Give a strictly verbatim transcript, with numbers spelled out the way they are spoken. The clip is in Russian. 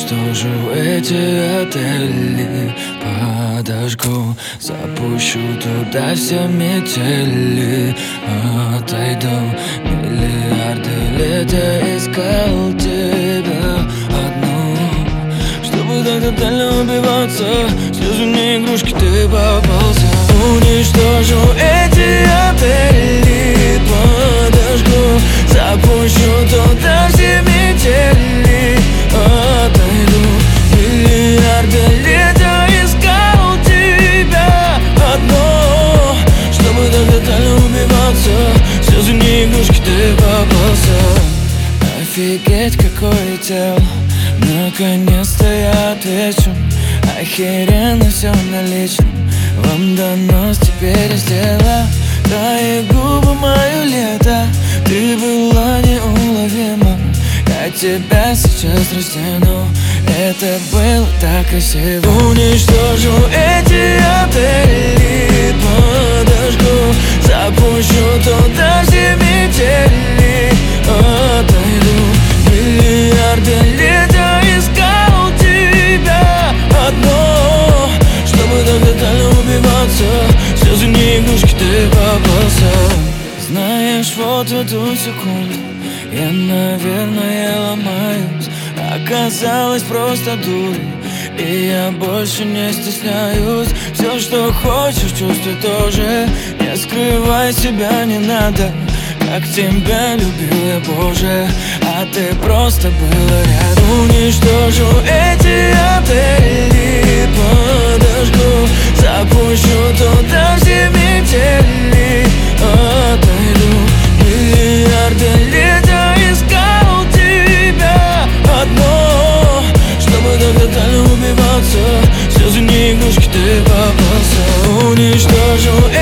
Уничтожу эти отели, подожгу, запущу туда все метели. Отойду, миллиарды лет я искал тебя одну, чтобы так тотально убиваться. Слезы не игрушки, ты попался. Уничтожу эти отели, подожгу, запущу туда все метели. Отойду, миллиарды лет я искал тебя одно, чтобы так тотально убиваться. Слезы не игрушки, ты попался. Офигеть, какое тело, наконец-то я отвечу. Охеренно все налично, вам донос теперь сделала. Твои губы мое лето, ты была неуловима. Я тебя сейчас растяну, это было так красиво. Уничтожу эти отели, подожгу, запущу туда все метели. Отойду, миллиарды лет я искал тебя одно, чтобы так тотально убиваться. Слезы не игрушки, ты попался. Знаешь, вот в эту секунду я, наверное, ломаюсь. Оказалось просто дурой, и я больше не стесняюсь. Все, что хочешь, чувствуй тоже. Не скрывай себя, не надо. Как тебя любил я, Боже, а ты просто была рядом. Уничтожу эти отели, подожгу, запущу туда все метели. Отойду, миллиарды лет я искал тебя одно, чтобы так тотально убиваться. Слезы не игрушки, ты попался. Уничтожу